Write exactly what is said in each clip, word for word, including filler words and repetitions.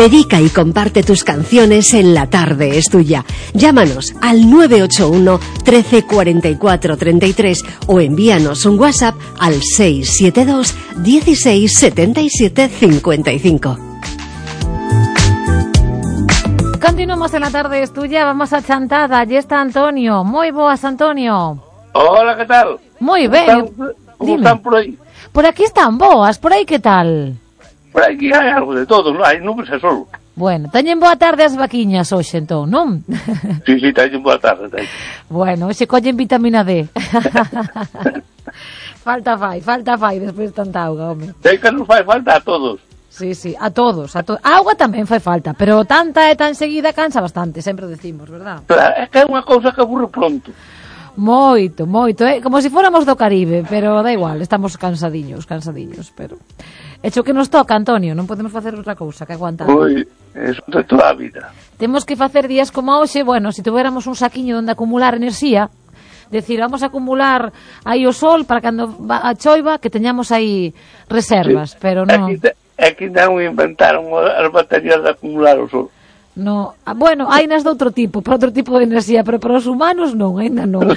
Dedica y comparte tus canciones en La Tarde es Tuya. Llámanos al nueve ocho uno, trece, cuarenta y cuatro, treinta y tres o envíanos un WhatsApp al seis siete dos, dieciséis, setenta y siete, cincuenta y cinco. Continuamos en La Tarde es Tuya, vamos a Chantada. Allí está Antonio. Moi boas, Antonio. Hola, ¿qué tal? Moi ben. ¿Cómo, ¿Cómo están por aí? Por aquí están boas, por aí que tal? Por aquí hai algo de todo, non hai nubes e sol. Bueno, teñen boa tarde as vaquiñas hoxe, entón, non? Sí, sí, teñen boa tarde, teñen. Bueno, hoxe collen vitamina D. Falta fai, falta fai despois de tanta auga, home. Sei que nos fai falta a todos. Sí, sí, a todos, a to... a auga tamén fai falta, pero tanta e tan seguida cansa bastante, sempre decimos, verdad? Claro, é que é unha cousa que aburre pronto. Moito, moito, eh? Como se si fóramos do Caribe, pero da igual, estamos cansadiños, cansadiños, pero... Hecho que nos toca, Antonio, non podemos facer outra cousa que aguantar. Ui, eso de toda a vida. Temos que facer días como hoxe, bueno, se si tuviéramos un saquiño onde acumular enerxía, decir, vamos a acumular aí o sol para cando a choiva que teñamos aí reservas, sí. Pero non... É que non inventaron as baterías de acumular o sol. No, bueno, hai nas de outro tipo, para outro tipo de enerxía, pero para os humanos non, ainda non.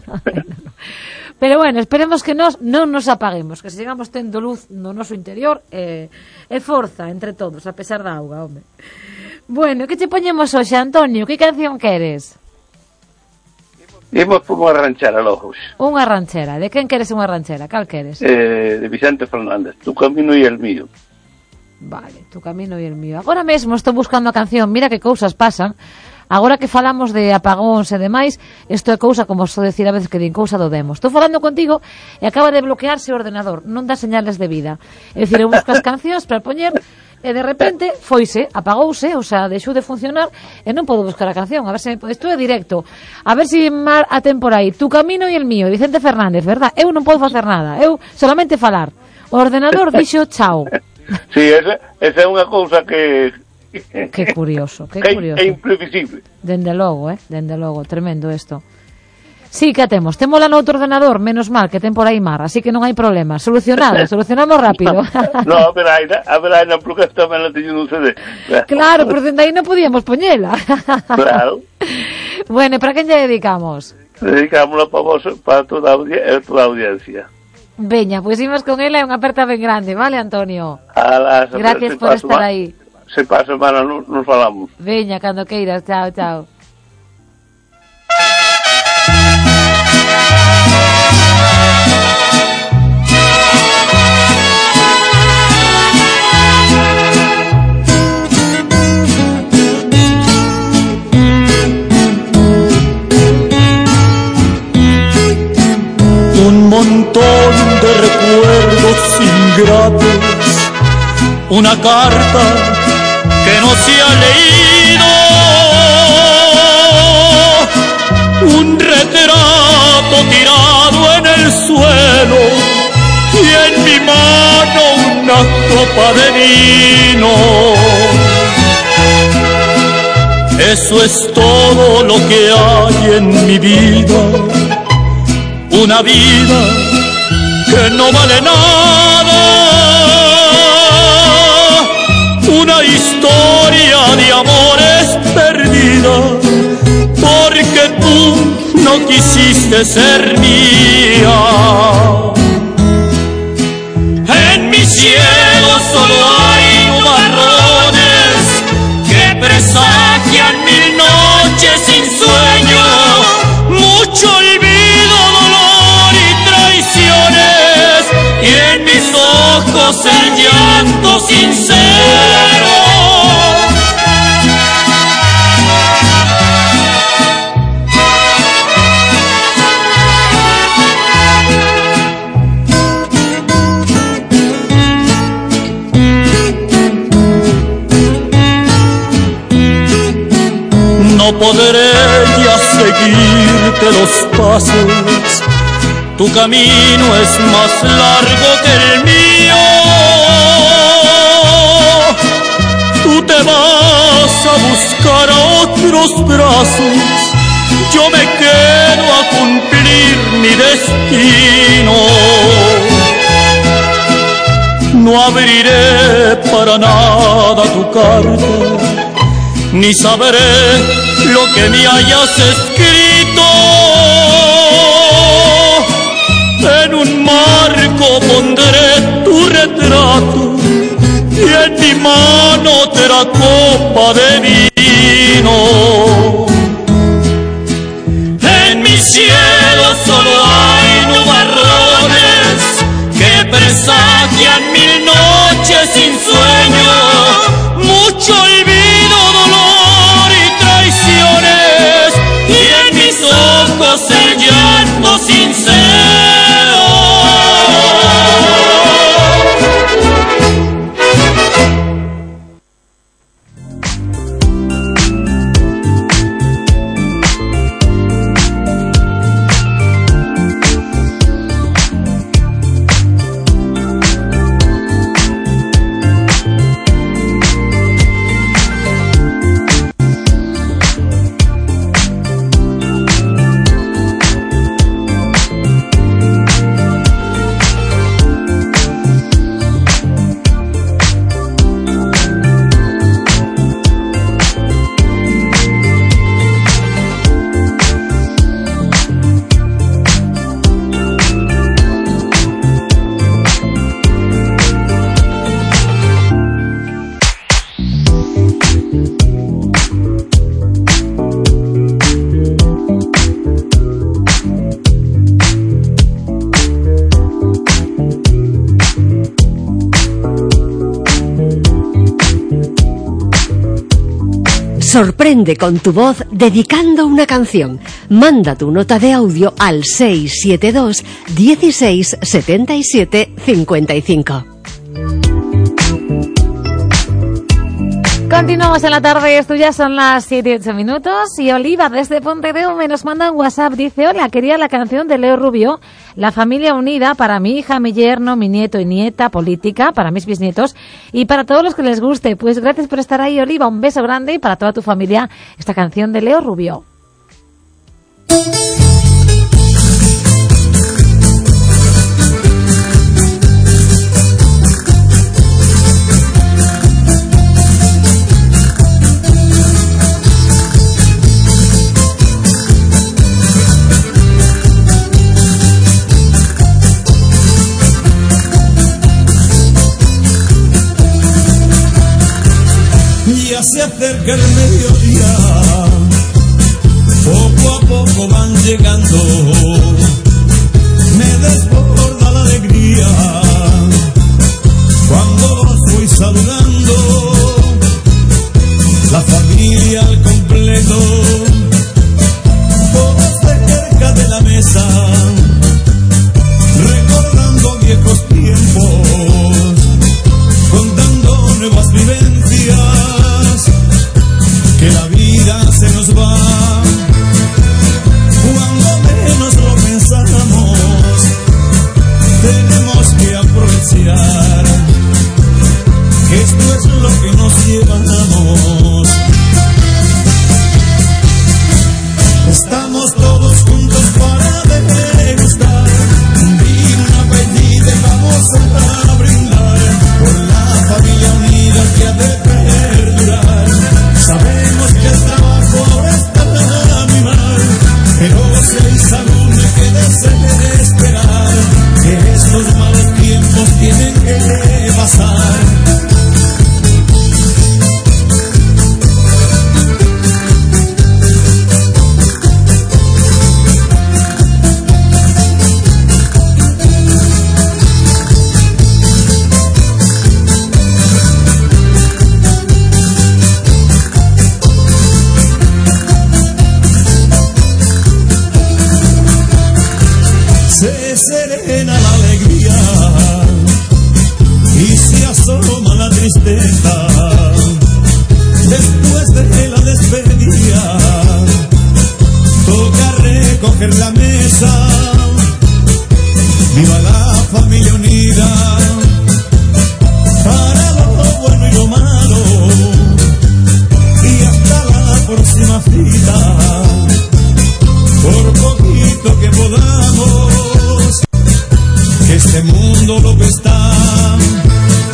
Pero bueno, esperemos que nos non nos apaguemos, que sigamos tendo luz no noso interior e, e forza entre todos, a pesar da auga, home. Bueno, que che poñemos hoxe, Antonio? Que canción queres? Imos por unha ranchera logo. Unha ranchera, de quen queres unha ranchera? Cal queres? Eh, de Vicente Fernández, Tu camino y el mío. Vale, Tu camino y el mío. Agora mesmo estou buscando a canción, mira que cousas pasan. Agora que falamos de apagóns e demais, isto é cousa, como só decir a veces que din, cousa do demo. Estou falando contigo e acaba de bloquearse o ordenador, non dá señales de vida. É dicir, eu busco as cancións para poñer e de repente foise, apagouse, ou sea, deixou de funcionar e non podo buscar a canción. A ver se isto é directo. A ver se mar a ten por aí. Tu camino y el mío, Vicente Fernández, verdad? Eu non podo facer nada, eu solamente falar. O ordenador dixo chao. Sí, esa, esa é unha cousa que... Que curioso, que, que curioso. É imprevisible. Dende logo, eh? Dende logo, tremendo isto. Sí, que a temos. Témola no outro ordenador, menos mal, que ten por aí mar, así que non hai problema. Solucionado, solucionamos rápido. No, a ver, aí, a ver, aí, non, porque tamén la teño nun C D. Claro, pero dende aí non podíamos poñela. Claro. Bueno, para quen lle dedicamos? Dedicámosla para vos, para toda a, audi toda a audiencia. Veña, pois pues imos con ela e unha aperta ben grande, vale, Antonio? Alas, gracias por estar aí. Se para a semana nos, nos falamos. Veña, cando queiras, chao, chao. Un montón de recuerdos ingratos, una carta que no se ha leído, un retrato tirado en el suelo y en mi mano una copa de vino. Eso es todo lo que hay en mi vida, una vida que no vale nada, una historia de amores perdida, porque tú no quisiste ser mía. En mi cielo solo hay nubarrones que presagian mil noches sin sueño, mucho olvido, dolor y traiciones, y en mis ojos el llanto sincero. No podré ya seguirte los pasos, tu camino es más largo que el mío. Tú te vas a buscar a otros brazos, yo me quedo a cumplir mi destino. no abriré para nada tu carta, ni sabré lo que me hayas escrito. En un marco pondré tu retrato y en mi mano otra copa de vino. En mi cielo solo hay nubarrones que presagian mil noches sin sueño, mucho olvido, dolor y traiciones, y en mis ojos el llanto sincero. Sorprende con tu voz dedicando una canción. Manda tu nota de audio al seis siete dos, dieciséis, setenta y siete, cincuenta y cinco. Continuamos en la tarde, esto ya son las siete y ocho minutos y Oliva desde Pontevedra me nos manda un WhatsApp, dice: hola, quería la canción de Leo Rubio, La familia unida, para mi hija, mi yerno, mi nieto y nieta, política, para mis bisnietos y para todos los que les guste. Pues gracias por estar ahí, Oliva, un beso grande y para toda tu familia esta canción de Leo Rubio. Ya se acerca el mediodía, poco a poco van llegando, me desborda la alegría cuando los voy saludando, la familia al completo, todos cerca de la mesa, recordando viejos tiempos, contando nuevas vivencias, que la vida se nos va cuando menos lo pensamos. Tenemos que aprovechar que esto es lo que nos llevamos. Estamos todos juntos para degustar un vino, una bebida y vamos a brindar por la familia unida que ha de perdurar. Sabemos que el trabajo ahora está muy mal, pero si hay salud no hay que desesperar, que estos malos tiempos tienen que pasar. Se serena la alegría y se asoma la tristeza después de la despedida. Toca recoger la mesa, viva la familia unida, para lo bueno y lo malo, y hasta la próxima cita, por poquito que podamos. Este mundo lo que está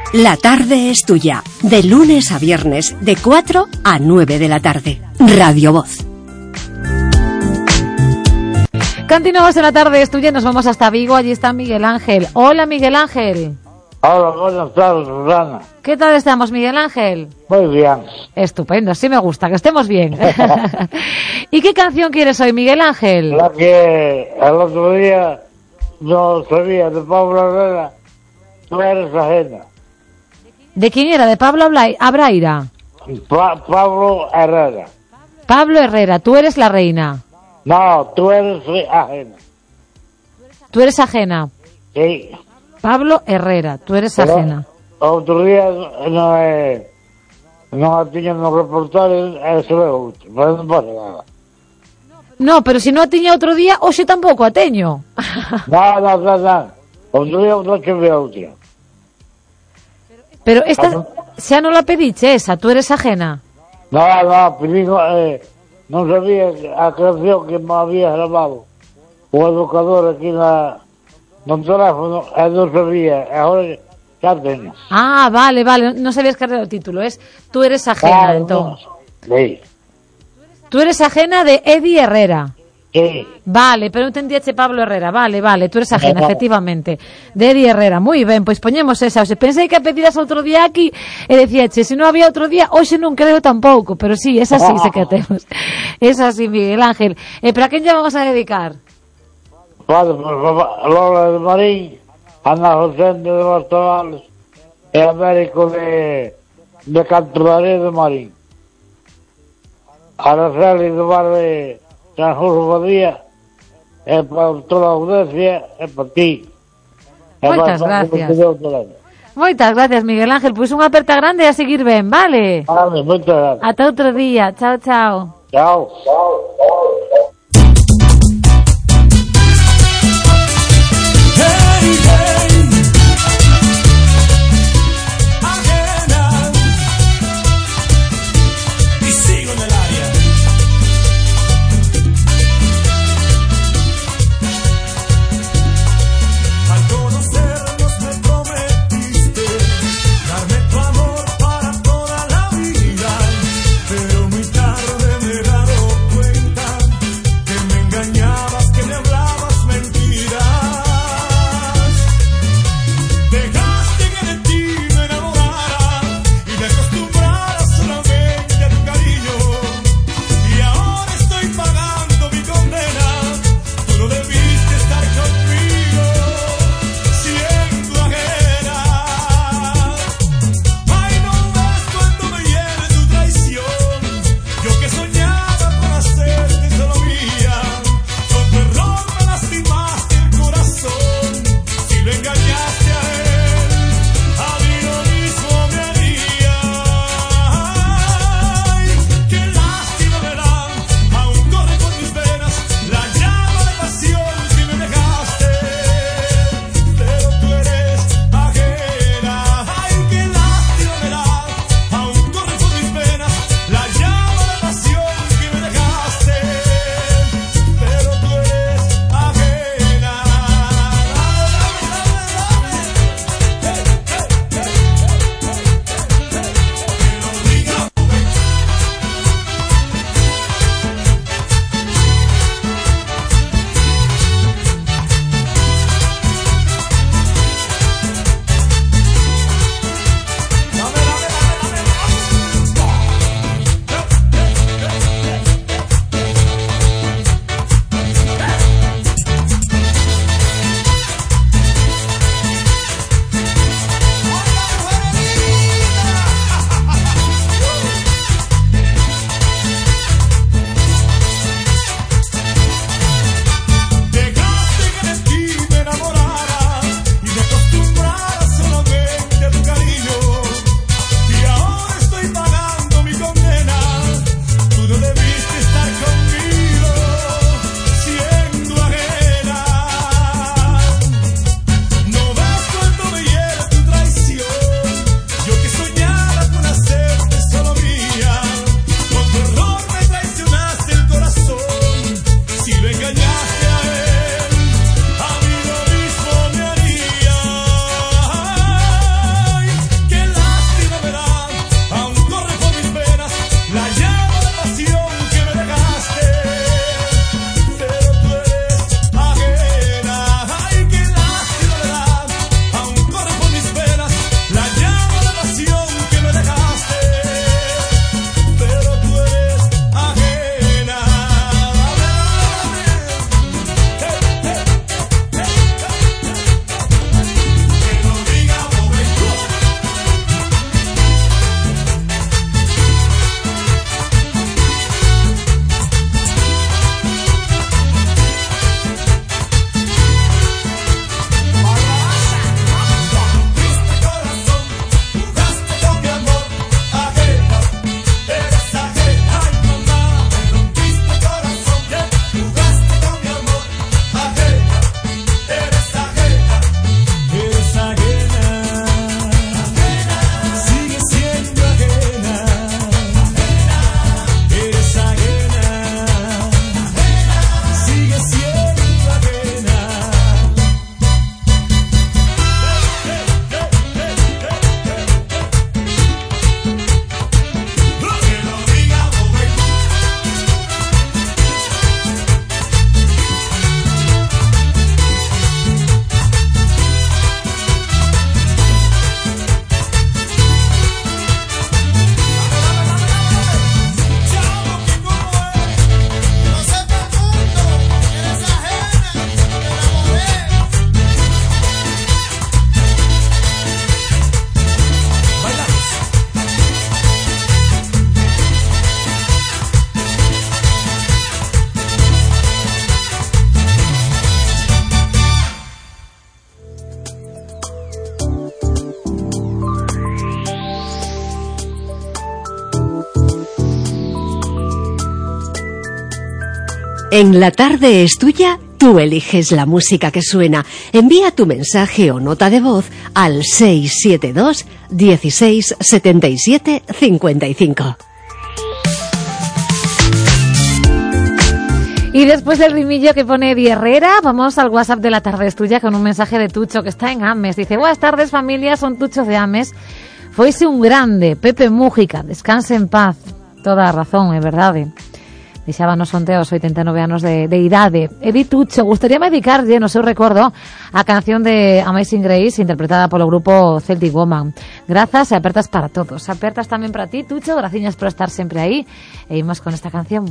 La tarde es tuya, de lunes a viernes, de cuatro a nueve de la tarde. Radio Voz. Continuamos en La tarde es tuya y nos vamos hasta Vigo. Allí está Miguel Ángel. Hola, Miguel Ángel. Hola, buenas tardes, Susana. ¿Qué tal estamos, Miguel Ángel? Muy bien. Estupendo, sí me gusta, que estemos bien. ¿Y qué canción quieres hoy, Miguel Ángel? La que el otro día no sabía, de Pablo Herrera, tú eres ajena. ¿De quién era? ¿De Pablo Abla- Abraira? Pa- Pablo Herrera. Pablo Herrera, tú eres la reina. No, tú eres ajena. Tú eres ajena. Sí. Pablo Herrera, tú eres Pero ajena. Otro día no es... No tiña no reportajes, e se ve outro, pero non pasa nada. No, pero si no atiña outro día, hoxe tampouco ateño. No, no, no, no. Outro día outra que ve outra. Pero esta, xa non la pediche esa, tú eres ajena. No, no, pedí, eh, non sabía a canción que me había grabado o educador aquí na, no teléfono, e non sabía, e agora xa teño. Ah, vale, vale, no sabías que era el título, es tú eres ajena, Ah, entonces. no. Sí, Tú eres ajena de Eddie Herrera. sí. Vale, pero entendíache Pablo Herrera. Vale, vale, tú eres ajena, No. efectivamente. De Eddie Herrera. Moi ben, pois poñemos esa. Oxe, pensei que a pediras outro día aquí e decíache, se non había outro día, hoxe non creo tampouco, pero sí, esa sí, se que a temos. Esa sí, Miguel Ángel. E para quen lle vamos a dedicar? Vale, por favor, Lola de Marín, Ana José de Bastavales, e Américo de, de Cantolaré de Marín. Araceli do bar de San Jorge Badía, e para toda a audiencia, e para ti. E Moitas para- gracias. para- Moitas gracias, Miguel Ángel. Pois unha aperta grande e a seguir ben, vale? Vale, moitas gracias. Ata outro día. Chao, chao. Chao. Hey, hey, ajena, y sigo en el área. Al conocernos me prometiste darme tu amor para toda la vida, pero muy tarde me he dado cuenta En La Tarde es Tuya, tú eliges la música que suena. Envía tu mensaje o nota de voz al seis siete dos, dieciséis, setenta y siete, cincuenta y cinco. Y después del rimillo que pone Di Herrera, vamos al WhatsApp de La Tarde es Tuya con un mensaje de Tucho que está en Ames. Dice, buenas tardes familia, son Tucho de Ames. Foise un grande, Pepe Mújica, descanse en paz. Toda razón, é verdade. Deixábanos onte aos oitenta e nove anos de, de idade. Edi Tucho, gustaría dedicarlle no seu recordo a canción de Amazing Grace interpretada polo grupo Celtic Woman. Grazas e apertas para todos. Apertas tamén para ti, Tucho, graciñas por estar sempre aí. E imos con esta canción.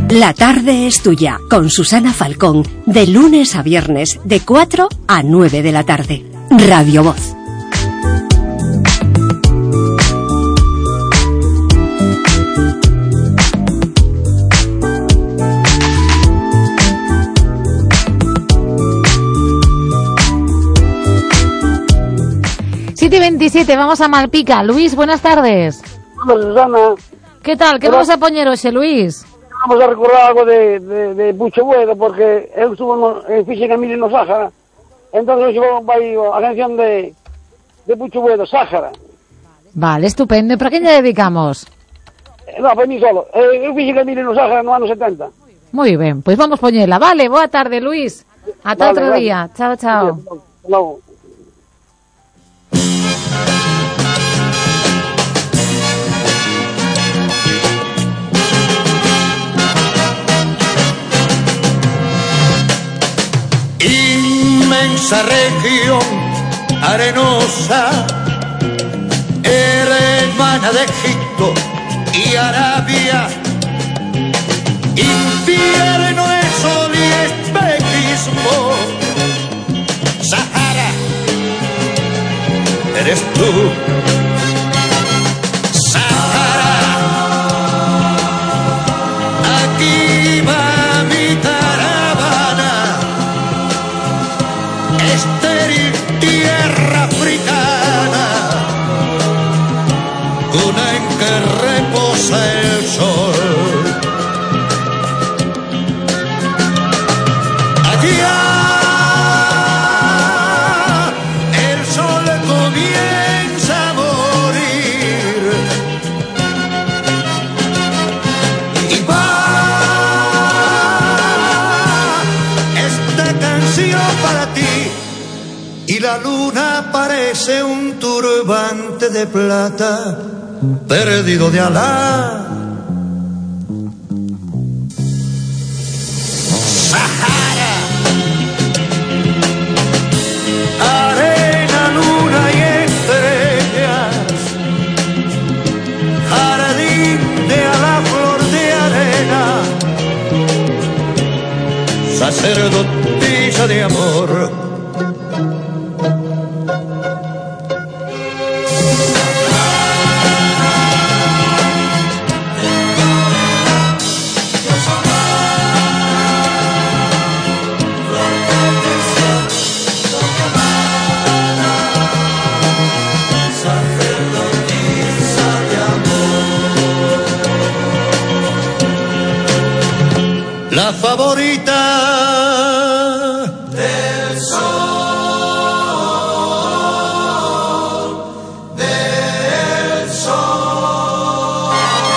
La tarde es tuya, con Susana Falcón, de lunes a viernes, de cuatro a nueve de la tarde. Radio Voz. siete y veintisiete, vamos a Malpica. Luis, buenas tardes. Hola, Susana. ¿Qué tal? ¿Qué Hola. vamos a poner hoy, Luis? Vamos a recordar algo de, de, de Pucho Buedo, porque él estuvo en Física Mil en Sáhara. Entonces nos llevó a la canción de, de Pucho Buedo, Sáhara. Vale, estupendo. ¿Y para quién le dedicamos? Eh, No, para mí solo. Eh, en Física Mil en Sáhara en los años setenta. Muy bien, pues vamos a ponerla. Vale, buena tarde, Luis. Hasta Vale, otro gracias. día. Chao, chao. No. Inmensa región arenosa, hermana de Egipto y Arabia, infierno es sol y espejismo, Sahara, eres tú, Sahara, aquí va mi caravana, estéril tierra africana, una en que reposa el sol. Allá el sol comienza a morir y va esta canción para ti. Y la luna parece un turbante de plata perdido de Alá. Sahara, arena, luna y estrellas, jardín de Alá, flor de arena, sacerdotisa de amor. La favorita del sol, del sol.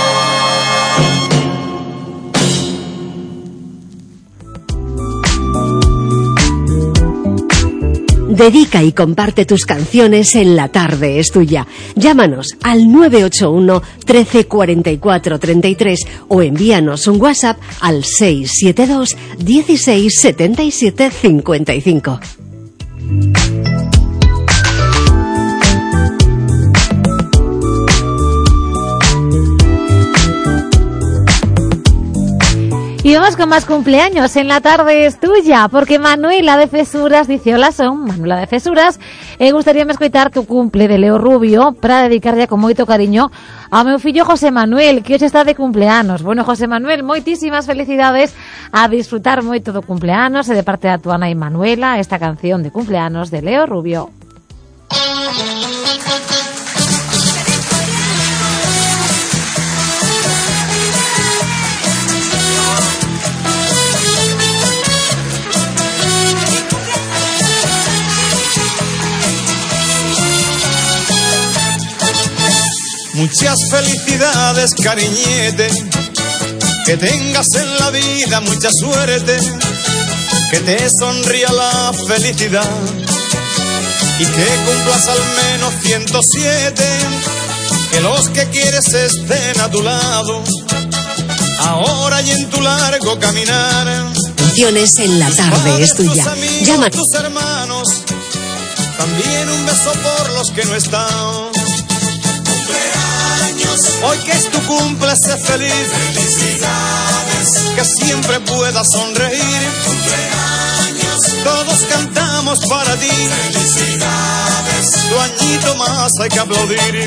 Dedica y comparte tus canciones en La tarde es tuya. Llámanos al nueve ocho uno, trece, cuarenta y cuatro, treinta y tres o envíanos un WhatsApp al seis siete dos, dieciséis, setenta y siete, cincuenta y cinco. Y vamos con más cumpleaños. En La tarde es tuya, porque Manuela de Fesuras dice: hola, son Manuela de Fesuras. E gustaría me escoitar tu cumple de Leo Rubio para dedicarlle con moito cariño a meu fillo José Manuel, que hoxe está de cumpleanos. Bueno, José Manuel, moitísimas felicidades, a disfrutar moito do cumpleanos e de parte da tua nai Manuela, esta canción de cumpleanos de Leo Rubio. Muchas felicidades, cariñete, que tengas en la vida mucha suerte, que te sonría la felicidad y que cumplas al menos ciento siete, que los que quieres estén a tu lado, ahora y en tu largo caminar. Canciones en La tarde es tuya. Llama. Tus hermanos, también un beso por los que no están. Cumpleaños Hoy que es tu cumple, sé feliz. Felicidades. Que siempre puedas sonreír. Cumpleaños. Todos cantamos para ti. Felicidades. Tu añito más hay que aplaudir.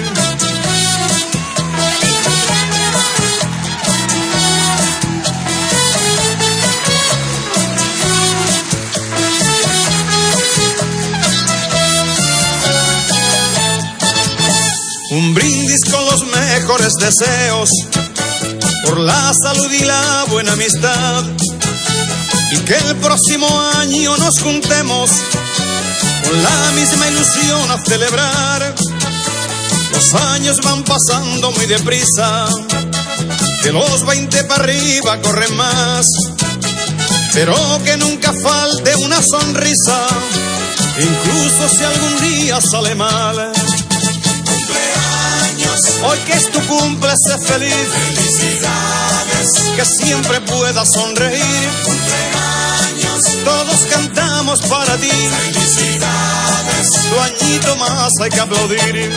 Un brindis con los mejores deseos por la salud y la buena amistad, y que el próximo año nos juntemos con la misma ilusión a celebrar. Los años van pasando muy deprisa, de los veinte para arriba corren más, pero que nunca falte una sonrisa, incluso si algún día sale mal. Hoy que es tu cumple, sé feliz. Felicidades. Que siempre puedas sonreír. Cumpleaños. Todos cantamos para ti. Felicidades. Tu añito más hay que aplaudir.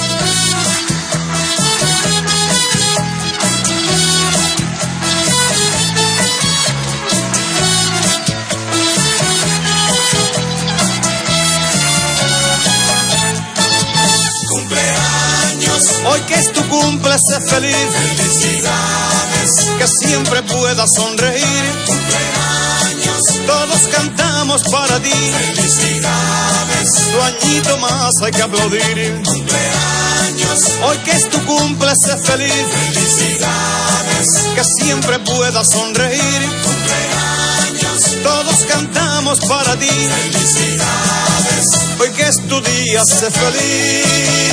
Hoy que es tu cumple, sé feliz. Felicidades. Que siempre puedas sonreír. Cumpleaños. Todos cantamos para ti. Felicidades. Tu añito más hay que aplaudir. Cumpleaños. Hoy que es tu cumple, sé feliz. Felicidades. Que siempre puedas sonreír. Cumpleaños. Todos cantamos para ti. Felicidades. Hoy que es tu día, sé feliz.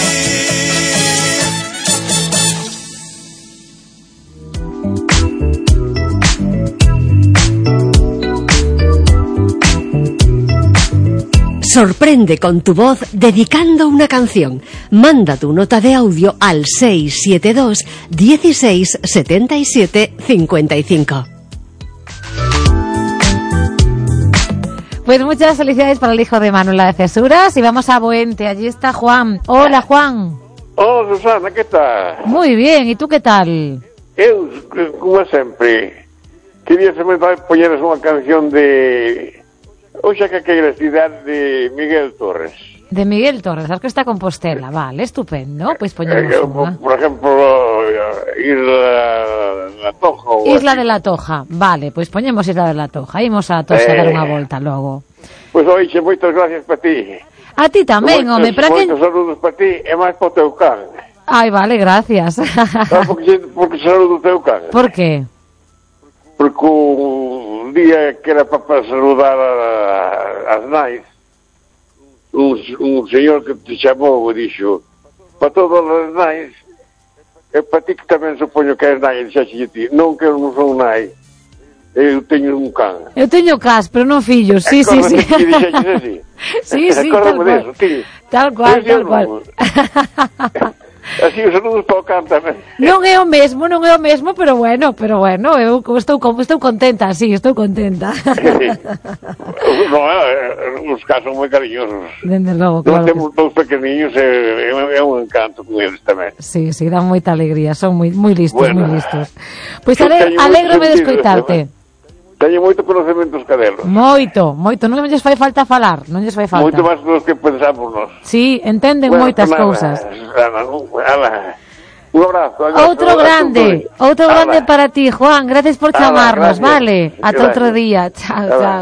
Sorprende con tu voz dedicando una canción. Manda tu nota de audio al seis siete dos, dieciséis, setenta y siete, cincuenta y cinco. Pues muchas felicidades para el hijo de Manuela de Cesuras y vamos a Boente. Allí está Juan. Hola, Juan. Hola, Susana, que tal? Muy bien, e tú que tal? Eu, como sempre, quería saber poñeres unha canción de... Oxa que queira cidade de Miguel Torres. De Miguel Torres, sabes que está Compostela, vale, estupendo, pois poñemos eh, unha. Por exemplo, Isla de la Toja. Isla de la Toja, vale, pois poñemos Isla de la Toja, imos a Toxa eh, dar unha volta logo. Pois oixe, moitas gracias para ti. A ti tamén, moitos, home, para que... Moitos saludos para ti e máis para o teu can. Ai, vale, gracias. Ah, porque, porque saludo o teu can. Por que? Porque un día que era para saludar a, as nais, un, un señor que te chamou e dixo, para todas as nais, e para ti que tamén supoño que és nai, e dixaxe ti, non que eu non son nai, eu teño un can. Eu teño cas, pero non fillos, sí, sí, sí. Así. Sí, sí, tal cual. Tal cual, tal cual. Así os saludos para o can tamén. Non é o mesmo, non é o mesmo, pero bueno, pero bueno, eu estou, estou contenta, sí, estou contenta. Sí. No, os cas son moi cariñosos. Dende logo, claro. Nós temos dous pequeniños e é un encanto con eles tamén. Sí, sí, dan moita alegría, son moi, moi listos, bueno, moi listos. Pois pues ale, alégrome de escoitarte. Teño moito conocemento os cadelos. Moito, moito, non lles fai falta falar, non lles fai falta. Moito máis dos que pensamos nós. Sí, entenden bueno, moitas nada, cousas. Ana, ala. Un abrazo. Outro grande, outro grande para ti, Juan, gracias por chamarnos, ala, vale? Ata outro día, chao, ala. Chao.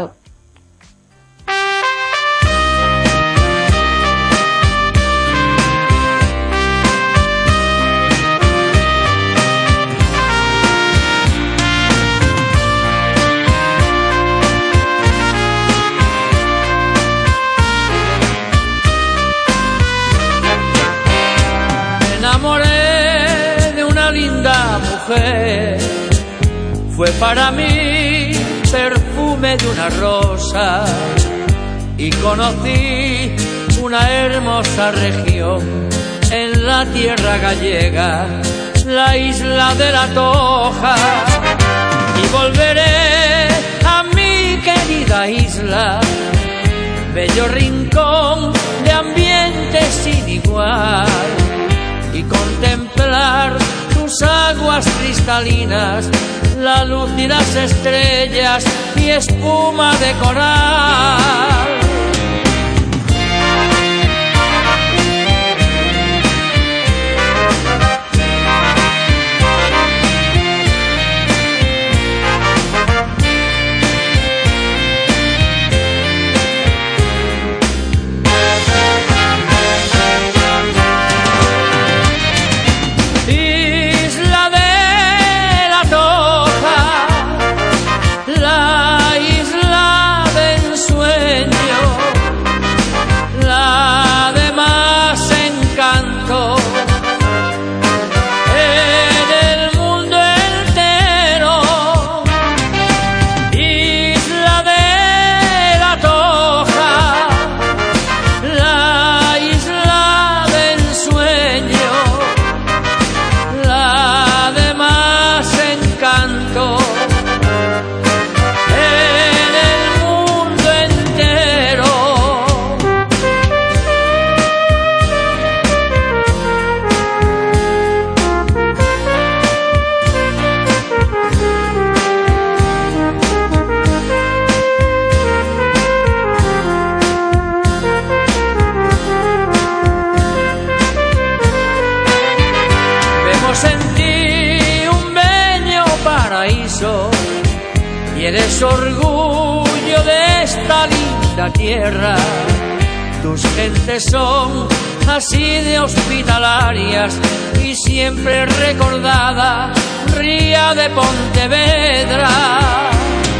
Fue para mí perfume de una rosa y conocí una hermosa región en la tierra gallega, la isla de la Toja. Y volveré a mi querida isla, bello rincón de ambiente sin igual, y contemplar contemplar tus aguas cristalinas, la luz y las estrellas y espuma de coral. Eres orgullo de esta linda tierra. Tus gentes son así de hospitalarias y siempre recordada Ría de Pontevedra.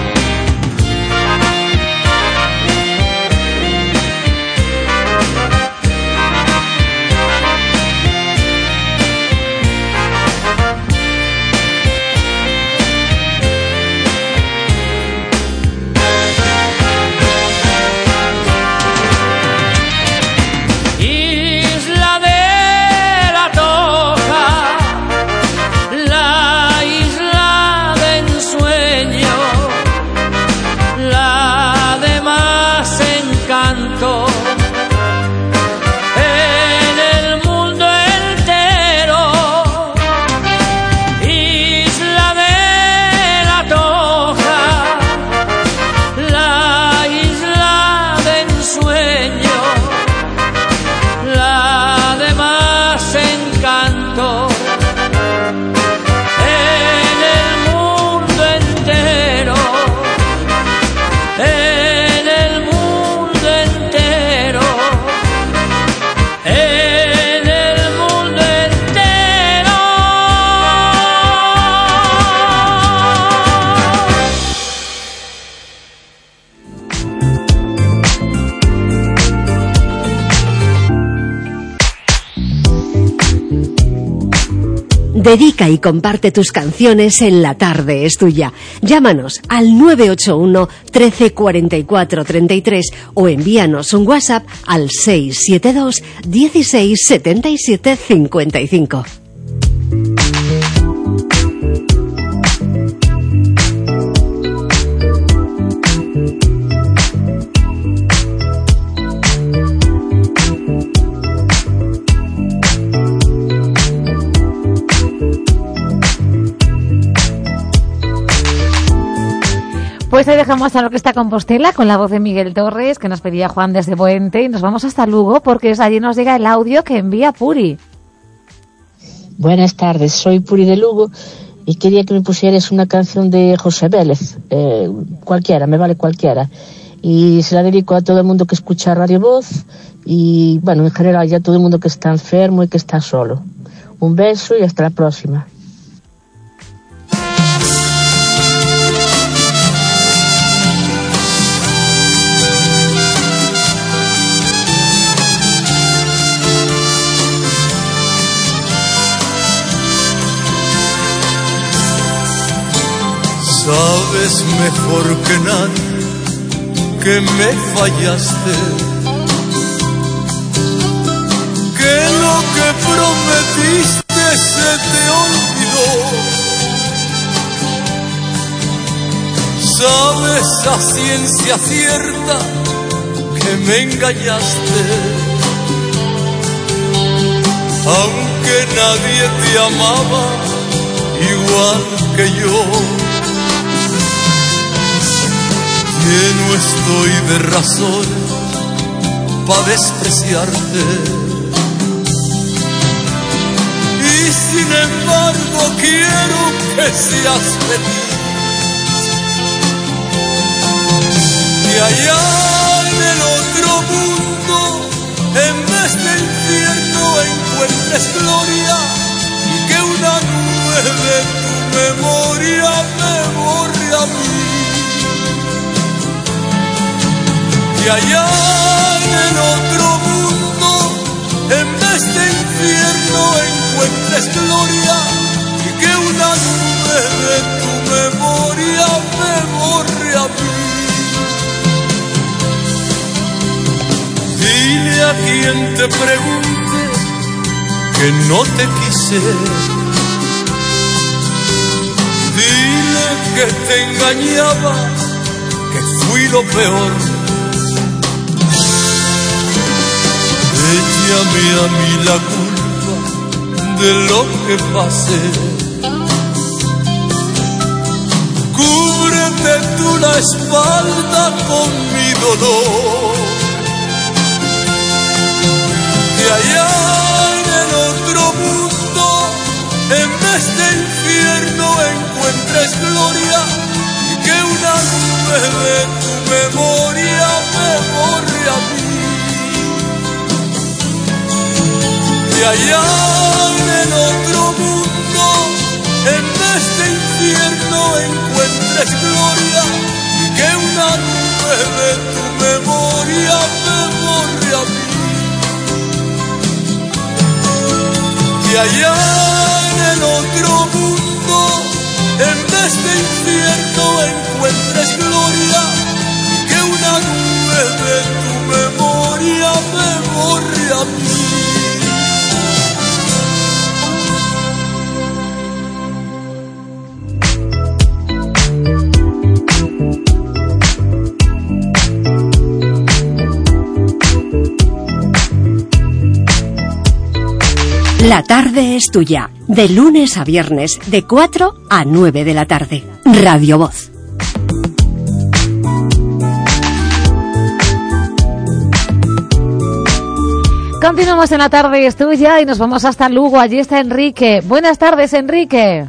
Dedica y comparte tus canciones en La Tarde es Tuya. Llámanos al nueve ocho uno, trece, cuarenta y cuatro, treinta y tres o envíanos un WhatsApp al seis siete dos, dieciséis, setenta y siete, cincuenta y cinco. Pues ahí dejamos a lo que está Compostela con la voz de Miguel Torres, que nos pedía Juan desde Boente, y nos vamos hasta Lugo porque es allí nos llega el audio que envía Puri. Buenas tardes, soy Puri de Lugo y quería que me pusieras una canción de José Vélez, eh, cualquiera, me vale cualquiera, y se la dedico a todo el mundo que escucha Radio Voz y, bueno, en general ya a todo el mundo que está enfermo y que está solo. Un beso y hasta la próxima. Sabes mejor que nadie que me fallaste, que lo que prometiste se te olvidó. Sabes a ciencia cierta que me engañaste, aunque nadie te amaba igual que yo. Que no estoy de razón para despreciarte, y sin embargo quiero que seas feliz. Y allá en el otro mundo, en vez de infierno encuentres gloria, y que una nube de tu memoria me borre a mí. Y allá en el otro mundo, en vez de infierno encuentres gloria, y que una nube de tu memoria me borre a mí. Dile a quien te pregunte que no te quise, dile que te engañaba, que fui lo peor. Échame a mí la culpa de lo que pasé, cúbrete tú la espalda con mi dolor. Que allá en el otro mundo, en vez de infierno encuentres gloria, y que una nube de tu memoria me borre a mí. Y allá en el otro mundo, en vez de infierno encuentres gloria, y que una nube de tu memoria me borre a mí. Y allá en el otro mundo, en vez de infierno encuentres gloria, y que una nube de tu memoria me borre a mí. La tarde es tuya, de lunes a viernes, de cuatro a nueve de la tarde. Radio Voz. Continuamos en La tarde es tuya y nos vamos hasta Lugo. Allí está Enrique. Buenas tardes, Enrique.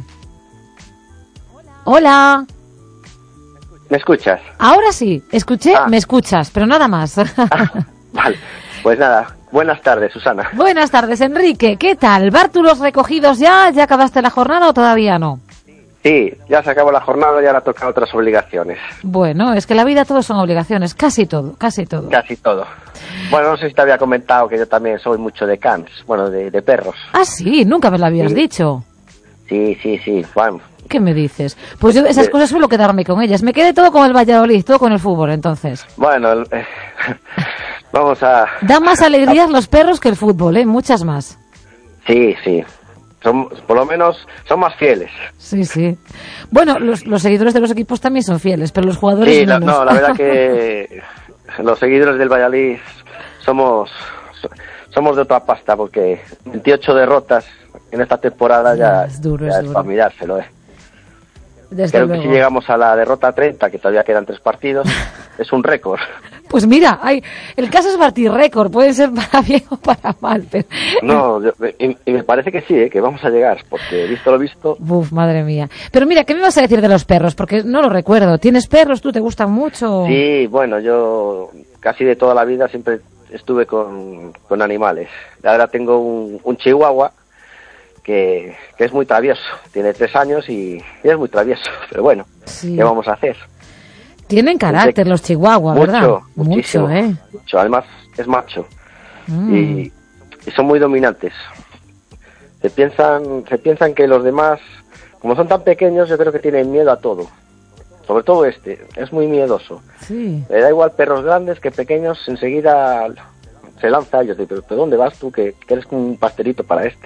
Hola. ¿Me escuchas? Ahora sí, escuché, ah. me escuchas, pero nada más. Ah, vale, pues nada. Buenas tardes, Susana. Buenas tardes, Enrique. ¿Qué tal? ¿Bártulos recogidos ya? ¿Ya acabaste la jornada o todavía no? Sí, ya se acabó la jornada y ahora tocan otras obligaciones. Bueno, es que la vida todo son obligaciones, casi todo, casi todo. Casi todo. Bueno, no sé si te había comentado que yo también soy mucho de cans, bueno, de, de perros. Ah, sí, nunca me lo habías sí. dicho. Sí, sí, sí, bueno. ¿Qué me dices? Pues yo esas cosas suelo quedarme con ellas. Me quedé todo con el Valladolid, todo con el fútbol, entonces. Bueno, eh, vamos a... Dan más alegrías los perros que el fútbol, ¿eh? Muchas más. Sí, sí. Son, por lo menos son más fieles. Sí, sí. Bueno, los, los seguidores de los equipos también son fieles, pero los jugadores sí, la, menos. no, la verdad que los seguidores del Valladolid somos somos de otra pasta, porque veintiocho derrotas en esta temporada ya, es, duro, ya es, es duro. para mirárselo, ¿eh? Desde Creo luego. que si llegamos a la derrota treinta, que todavía quedan tres partidos, es un récord. Pues mira, hay, el caso es batir récord, puede ser para bien o para mal, pero... No, yo, y, y me parece que sí, ¿eh? Que vamos a llegar, porque visto lo visto... Uf, madre mía. Pero mira, ¿qué me vas a decir de los perros? Porque no lo recuerdo. ¿Tienes perros? ¿Tú te gustan mucho? Sí, bueno, yo casi de toda la vida siempre estuve con, con animales. Ahora tengo un, un chihuahua que, que es muy travieso. Tiene tres años y, y es muy travieso. Pero bueno, sí. ¿Qué vamos a hacer? Tienen carácter los chihuahuas, mucho, ¿verdad? Muchísimo, mucho, ¿eh? Mucho. Además, es macho. Mm. Y, y son muy dominantes. Se piensan, se piensan que los demás, como son tan pequeños, yo creo que tienen miedo a todo. Sobre todo este, es muy miedoso. Sí. Le da igual perros grandes que pequeños, enseguida se lanza a ellos. Pero ¿pero dónde vas tú? Que, que eres un pastelito para este.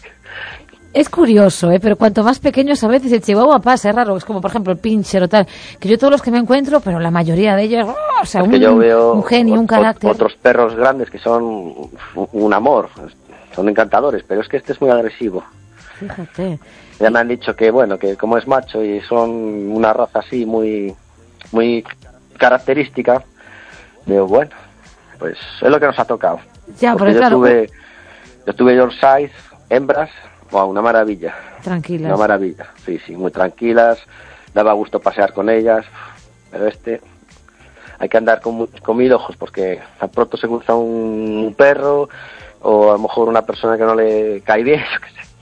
Es curioso, ¿eh? Pero cuanto más pequeños a veces el chihuahua pasa, es raro. Es como, por ejemplo, el pincher o tal. Que yo todos los que me encuentro, pero la mayoría de ellos, ¡oh! O sea, es un, que yo veo un genio, un carácter. Otros perros grandes que son un amor. son encantadores, pero es que este es muy agresivo. Fíjate. Ya me han dicho que, bueno, que como es macho y son una raza así muy, muy característica, digo, bueno, pues es lo que nos ha tocado. Ya, porque pero yo claro. tuve, yo tuve Yorkshire, hembras, wow, una maravilla. Tranquilas. Una maravilla, sí, sí, muy tranquilas, daba gusto pasear con ellas, pero este hay que andar con, con mil ojos porque tan pronto se cruza un, un perro o a lo mejor una persona que no le cae bien, yo qué sé.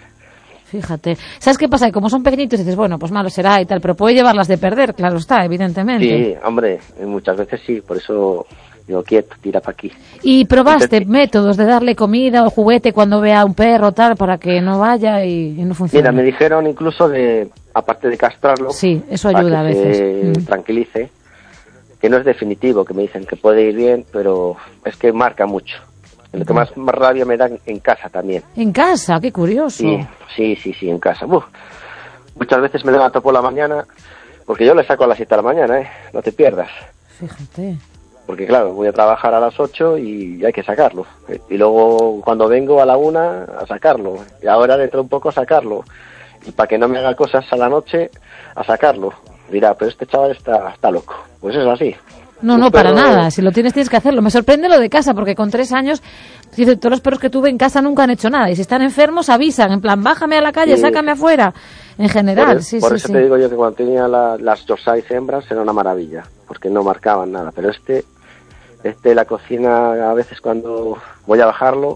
Fíjate. ¿Sabes qué pasa? Que como son pequeñitos dices, bueno, pues malo será y tal, pero puede llevarlas de perder, claro está, evidentemente. Sí, hombre, muchas veces sí, por eso digo, quieto, tira para aquí. ¿Y probaste Entonces, métodos de darle comida o juguete cuando vea a un perro tal para que no vaya y, y no funcione? Mira, me dijeron incluso de, aparte de castrarlo, sí, eso para ayuda a que veces. se Mm. tranquilice, que no es definitivo, que me dicen que puede ir bien, pero es que marca mucho. Lo que más, más rabia me da en casa también. En casa, qué curioso. Sí, sí, sí, sí, en casa. Uf. Muchas veces me levanto por la mañana, porque yo le saco a las siete de la mañana, ¿eh? No te pierdas. Fíjate. Porque claro, voy a trabajar a las ocho y hay que sacarlo. Y luego cuando vengo a la una, a sacarlo. Y ahora dentro de un poco a sacarlo. Y para que no me haga cosas a la noche, a sacarlo. Dirá, pero este chaval está, está loco. Pues es así. No, Un no, para perro- nada. Si lo tienes, tienes que hacerlo. Me sorprende lo de casa, porque con tres años, dice, todos los perros que tuve en casa nunca han hecho nada. Y si están enfermos, avisan. En plan, bájame a la calle, Sí. sácame afuera. En general, Por, el- sí, por sí, eso sí. te digo yo que cuando tenía la- las Yorkshire hembras era una maravilla, porque no marcaban nada. Pero este, este la cocina a veces cuando voy a bajarlo,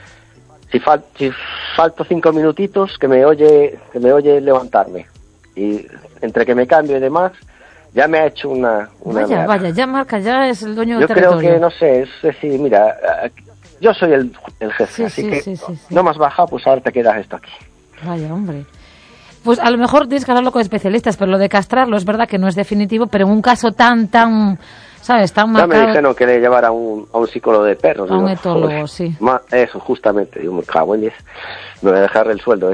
si, fal, si falto cinco minutitos que me oye, que me oye levantarme y entre que me cambio y demás, ya me ha hecho una, una Vaya, meada. vaya, ya marca, ya es el dueño Yo del creo territorio. que, no sé, es decir, mira, eh, yo soy el, el jefe, Sí, así sí, que sí, sí, sí. no me has bajado, pues ahora te quedas esto aquí. Vaya, hombre. Pues a lo mejor tienes que hablarlo con especialistas, pero lo de castrarlo es verdad que no es definitivo, pero en un caso tan, tan, ¿sabes? Tan Ya marcado. me dijeron que le llevara a un, a un psicólogo de perros. A un digo, etólogo, joder, sí. ma- eso, justamente. Digo, me cago en diez. Me voy a dejar el sueldo, ¿eh?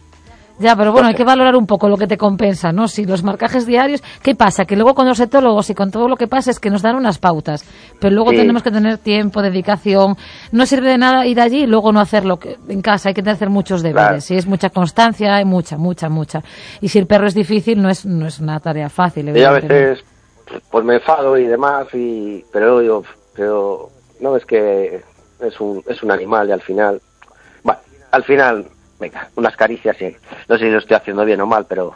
Ya, pero bueno, hay que valorar un poco lo que te compensa, ¿no? Si los marcajes diarios, ¿qué pasa? Que luego con los etólogos y con todo lo que pasa es que nos dan unas pautas, pero luego Sí. tenemos que tener tiempo, dedicación. No sirve de nada ir allí y luego no hacerlo que- en casa, hay que hacer muchos deberes. Claro. Si es mucha constancia, hay mucha, mucha, mucha. Y si el perro es difícil, no es, no es una tarea fácil, Y a evidentemente. veces, pues me enfado y demás, y pero luego digo, pero no, es que es un, es un animal y al final, bueno, al final, venga, unas caricias y no sé si lo estoy haciendo bien o mal, pero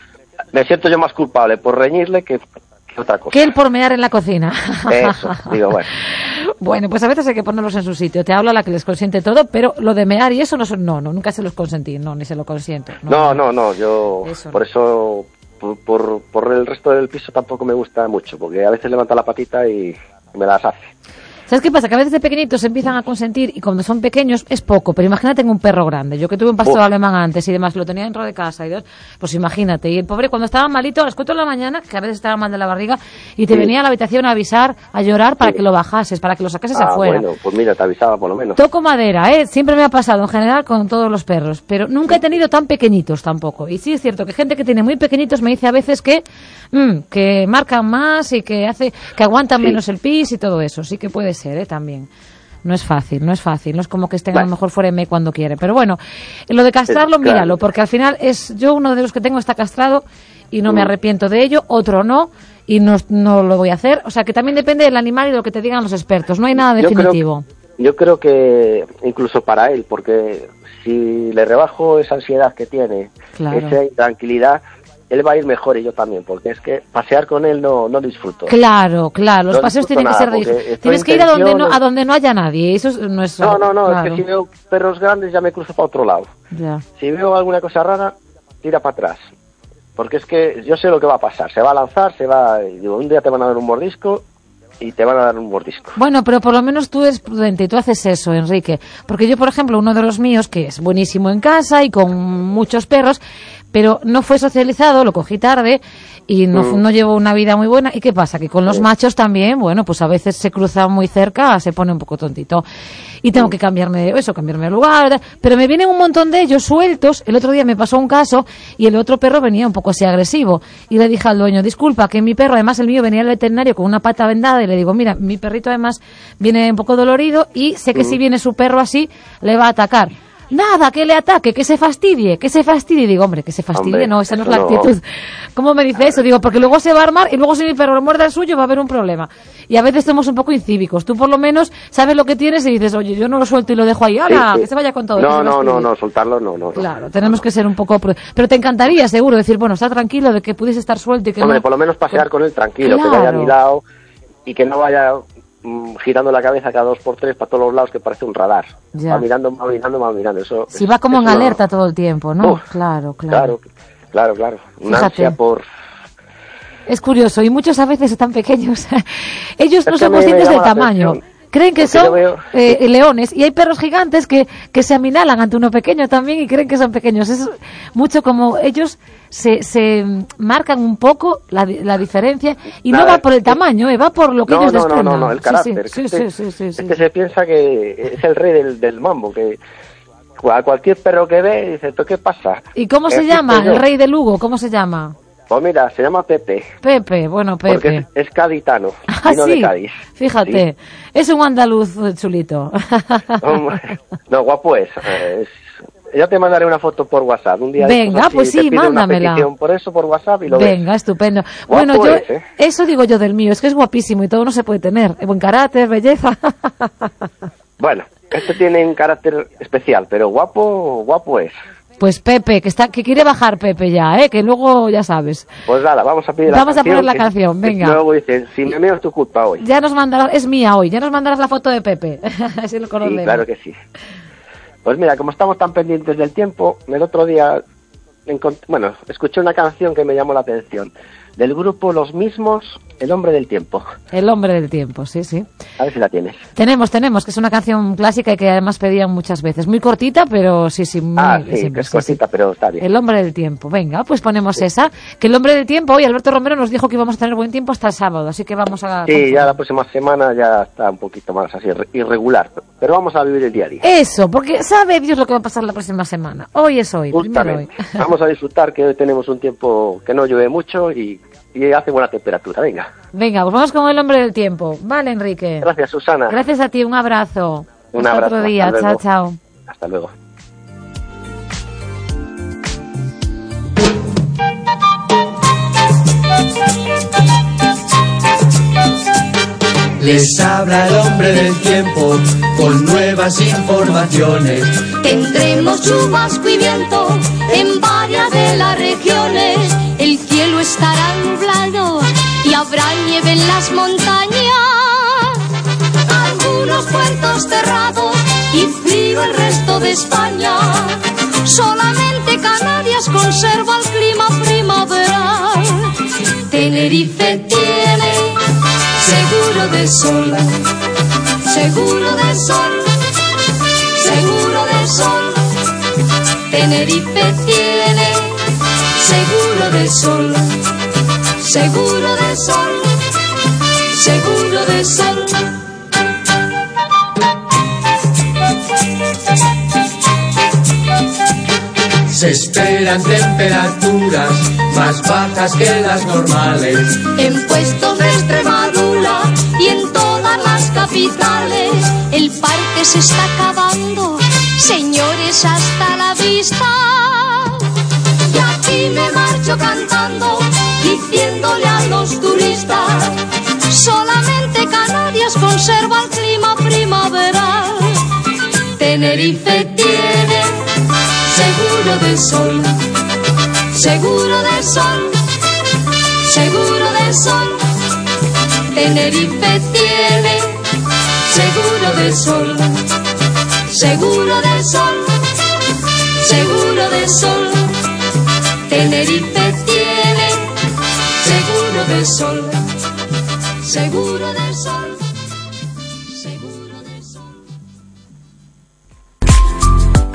me siento yo más culpable por reñirle que, que otra cosa. Que el por mear en la cocina. Eso, digo, bueno. Bueno, pues a veces hay que ponerlos en su sitio. Te habla la que les consiente todo, pero lo de mear y eso no, son- no, no nunca se los consentí, no, ni se lo consiento. No, no, no, yo Eso no. por eso, por, por, por el resto del piso tampoco me gusta mucho, porque a veces levanta la patita y me las hace. ¿Sabes qué pasa? Que a veces de pequeñitos se empiezan a consentir y cuando son pequeños es poco, pero imagínate en un perro grande. Yo que tuve un pastor Uf. alemán antes y demás, lo tenía dentro de casa y demás, pues imagínate. Y el pobre cuando estaba malito a las cuatro de la mañana, que a veces estaba mal de la barriga, y te Sí. venía a la habitación a avisar, a llorar para Sí. que lo bajases, para que lo sacases Ah, afuera. bueno, pues mira, te avisaba por lo menos. Toco madera, ¿eh? Siempre me ha pasado en general con todos los perros, pero nunca he tenido tan pequeñitos tampoco. Y sí es cierto que gente que tiene muy pequeñitos me dice a veces que mm, que marcan más y que hace que aguantan Sí. menos el pis y todo eso. Sí que puede ser, ¿eh? También. No es fácil, no es fácil. No es como que estén a Bueno. lo mejor fuera de mí cuando quiere. Pero bueno, lo de castrarlo, Eh, claro. míralo, porque al final es yo uno de los que tengo está castrado y no me Mm. arrepiento de ello, otro no y no, no lo voy a hacer. O sea que también depende del animal y de lo que te digan los expertos. No hay nada Yo creo- definitivo. Yo creo que incluso para él, porque si le rebajo esa ansiedad que tiene, Claro. esa intranquilidad, él va a ir mejor y yo también, porque es que pasear con él no, no disfruto. Claro, claro, los No paseos disfruto tienen que ser nada, de porque disfrutar. estoy Tienes que en ir a donde no, tensión, a donde no haya nadie, eso es- no es... No, no, no, claro. es que si veo perros grandes ya me cruzo para otro lado. Ya. Si veo alguna cosa rara, tira para atrás. Porque es que yo sé lo que va a pasar. Se va a lanzar, se va... y digo, un día te van a dar un mordisco y te van a dar un mordisco. Bueno, pero por lo menos tú eres prudente y tú haces eso, Enrique. Porque yo, por ejemplo, uno de los míos, que es buenísimo en casa y con muchos perros, pero no fue socializado, lo cogí tarde y no, Mm. no llevo una vida muy buena. ¿Y qué pasa? Que con los Sí. machos también, bueno, pues a veces se cruza muy cerca, se pone un poco tontito. Y tengo que cambiarme, eso, cambiarme de lugar, pero me vienen un montón de ellos sueltos. El otro día me pasó un caso y el otro perro venía un poco así agresivo. Y le dije al dueño, disculpa, que mi perro, además el mío venía al veterinario con una pata vendada, y le digo, mira, mi perrito además viene un poco dolorido y sé que Mm. si viene su perro así, le va a atacar. Nada, que le ataque, que se fastidie, que se fastidie. Digo, hombre, que se fastidie, Hombre, no, esa no es eso la no. actitud. ¿Cómo me dice eso? Digo, porque luego se va a armar y luego si mi perro lo muerde al suyo va a haber un problema. Y a veces somos un poco incívicos. Tú por lo menos sabes lo que tienes y dices, oye, yo no lo suelto y lo dejo ahí. ¡Hala! Sí, sí. Que se vaya con todo. que No, se no, fastidie. no, no, soltarlo no, no. no. Claro, tenemos que ser un poco... pru- Pero te encantaría, seguro, decir, bueno, está tranquilo de que pudiese estar suelto y que Hombre, no... por lo menos pasear con él tranquilo, que Claro. vaya a mi lado y que no vaya mm, girando la cabeza cada dos por tres para todos los lados, que parece un radar. Ya. Va mirando, va mirando, va mirando. Eso, Si va como en eso no- alerta todo el tiempo, ¿no? Uf, Claro, claro. Claro, claro, claro. Una Fíjate. ansia por... Es curioso, y muchos a veces están pequeños. Ellos no Es que son a mí me conscientes del llama la tamaño. atención, Creen que porque son yo veo- eh, leones, y hay perros gigantes que, que se aminalan ante uno pequeño también y creen que son pequeños. Es mucho como ellos se, se marcan un poco la, di- la diferencia, y no Nada, va por el es- tamaño, eh, va por lo que No, ellos no, no, desprendan. no, no, el Sí, carácter. Sí, que sí, este- sí, sí, sí. Es que se piensa que es el rey del, del mambo, que a cualquier perro que ve dice, ¿tú qué pasa? ¿Y cómo se Aquí llama estoy yo. el rey de Lugo? ¿Cómo se llama? Pues mira, se llama Pepe, Pepe, bueno, porque Pepe. es, es caditano, Ah, vino de sí, Cádiz. fíjate, es un andaluz eh, chulito. Hombre, no, guapo es. eh, es- Ya te mandaré una foto por WhatsApp. Un día de Venga, estos, así, pues te sí, pido una mándamela. petición por eso, por WhatsApp, y lo ves. Venga, estupendo. Guapo Bueno, yo, es, ¿eh? eso digo yo del mío, es que es guapísimo y todo no se puede tener. Buen carácter, belleza. Bueno, este tiene un carácter especial, pero guapo, guapo es. Pues Pepe, que está, que quiere bajar Pepe ya, ¿eh? Que luego ya sabes. Pues nada, vamos a pedir la Vamos a canción. poner la que- canción, que venga. Luego dicen, si me meo es tu culpa hoy. Ya nos mandarás, es mía hoy, ya nos mandarás la foto de Pepe. Así lo Sí, conocemos. claro que sí. Pues mira, como estamos tan pendientes del tiempo, el otro día, encont- bueno, escuché una canción que me llamó la atención, del grupo Los Mismos, El Hombre del Tiempo. El hombre del tiempo, sí, sí. A ver si la tienes. Tenemos, tenemos, que es una canción clásica y que además pedían muchas veces. Muy cortita, pero sí, sí, muy... Ah, sí, siempre, que es sí, sí. cortita, pero está bien. El hombre del tiempo. Venga, pues ponemos esa. Que el hombre del tiempo, hoy Alberto Romero nos dijo que íbamos a tener buen tiempo hasta el sábado, así que vamos a... Sí, ya la próxima semana ya está un poquito más así, irre- irregular, pero vamos a vivir el día a día. Eso, porque sabe Dios lo que va a pasar la próxima semana. Hoy es hoy, primero hoy. Justamente. Vamos a disfrutar que hoy tenemos un tiempo que no llueve mucho y, y hace buena temperatura. Venga. Venga, pues vamos con el hombre del tiempo. Vale, Enrique. Gracias, Susana. Gracias a ti, un abrazo. Un hasta abrazo, otro día, hasta chao, luego. chao. Hasta luego. Les habla el hombre del tiempo con nuevas informaciones. Tendremos chubasco y viento en varias de las regiones. El cielo estará nublado y habrá nieve en las montañas. Algunos puertos cerrados y frío el resto de España. Solamente Canarias conserva el clima primaveral. Tenerife tiene seguro de sol, seguro de sol, seguro de sol. Tenerife tiene seguro de sol, seguro de sol, seguro de sol. Se esperan temperaturas más bajas que las normales. En puestos de Extremadura y en todas las capitales, el parque se está acabando, señores, hasta la vista. Y aquí me marcho cantando, diciéndole a los turistas, solamente Canarias conserva el clima primaveral. Tenerife tiene seguro de sol, seguro de sol, seguro de sol. Tenerife tiene seguro de sol, seguro de sol, seguro de sol. Tenerife tiene seguro de sol, seguro de sol.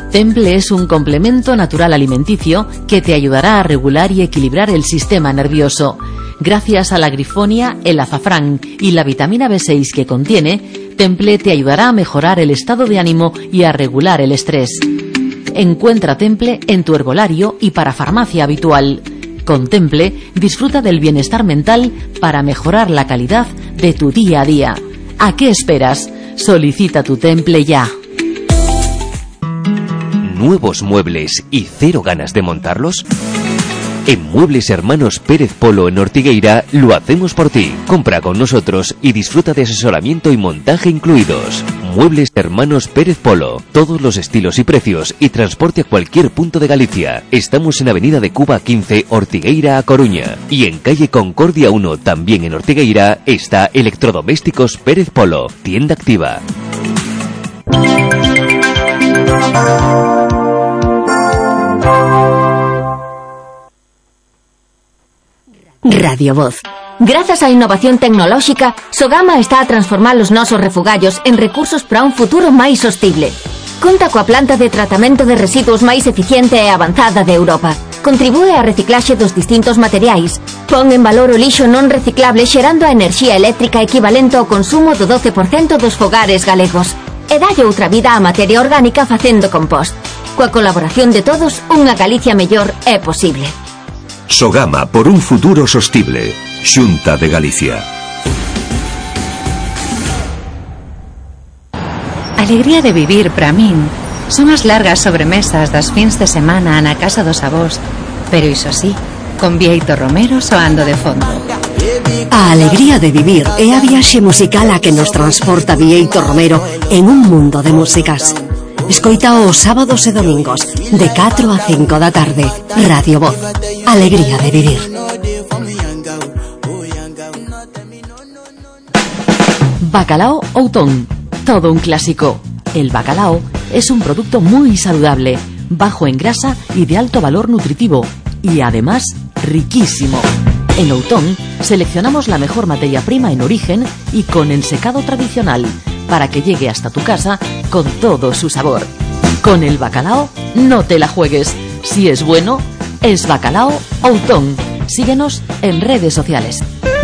Temple es un complemento natural alimenticio que te ayudará a regular y equilibrar el sistema nervioso. Gracias a la grifonia, el azafrán y la vitamina B seis que contiene, Temple te ayudará a mejorar el estado de ánimo y a regular el estrés. Encuentra Temple en tu herbolario y para farmacia habitual. Con Temple, disfruta del bienestar mental para mejorar la calidad de tu día a día. ¿A qué esperas? Solicita tu Temple ya. ¿Nuevos muebles y cero ganas de montarlos? En Muebles Hermanos Pérez Polo en Ortigueira lo hacemos por ti. Compra con nosotros y disfruta de asesoramiento y montaje incluidos. Muebles Hermanos Pérez Polo. Todos los estilos y precios y transporte a cualquier punto de Galicia. Estamos en Avenida de Cuba quince, Ortigueira a Coruña. Y en calle Concordia uno, también en Ortigueira, está Electrodomésticos Pérez Polo. Tienda activa. Radio Voz. Grazas á innovación tecnolóxica, Sogama está a transformar os nosos refugallos en recursos para un futuro máis sostible. Conta coa planta de tratamento de residuos máis eficiente e avanzada de Europa. Contribúe á reciclaxe dos distintos materiais. Pon en valor o lixo non reciclable xerando a enerxía eléctrica equivalente ao consumo do doce por cento dos fogares galegos. E dalle outra vida á materia orgánica facendo compost. Coa colaboración de todos, unha Galicia mellor é posible. Sogama por un futuro sostible. Xunta de Galicia. Alegría de vivir para min son as largas sobremesas das fins de semana na casa dos avós, pero iso sí, con Bieito Romero soando de fondo. A alegría de vivir é a viaxe musical a que nos transporta Bieito Romero en un mundo de músicas. Escoita os sábados e domingos de catro a cinco da tarde. Radio Voz. Alegría de vivir. Bacalao Outón. Todo un clásico. El bacalao es un producto muy saludable, bajo en grasa y de alto valor nutritivo. Y además, riquísimo. En Outón seleccionamos la mejor materia prima en origen y con ensecado tradicional, para que llegue hasta tu casa con todo su sabor. Con el bacalao, no te la juegues. Si es bueno, es Bacalao Outón. Síguenos en redes sociales.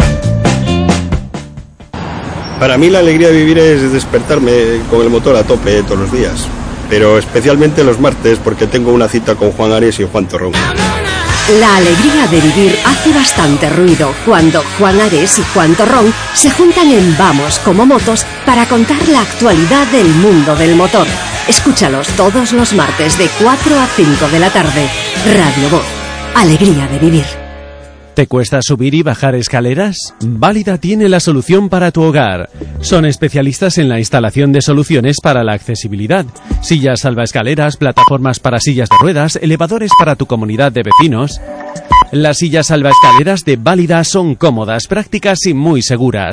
Para mí la alegría de vivir es despertarme con el motor a tope todos los días, pero especialmente los martes porque tengo una cita con Juan Ares y Juan Torrón. La alegría de vivir hace bastante ruido cuando Juan Ares y Juan Torrón se juntan en Vamos como Motos para contar la actualidad del mundo del motor. Escúchalos todos los martes de cuatro a cinco de la tarde. Radio Voz. Alegría de vivir. ¿Te cuesta subir y bajar escaleras? Válida tiene la solución para tu hogar. Son especialistas en la instalación de soluciones para la accesibilidad. Sillas salvaescaleras, plataformas para sillas de ruedas, elevadores para tu comunidad de vecinos. Las sillas salvaescaleras de Válida son cómodas, prácticas y muy seguras.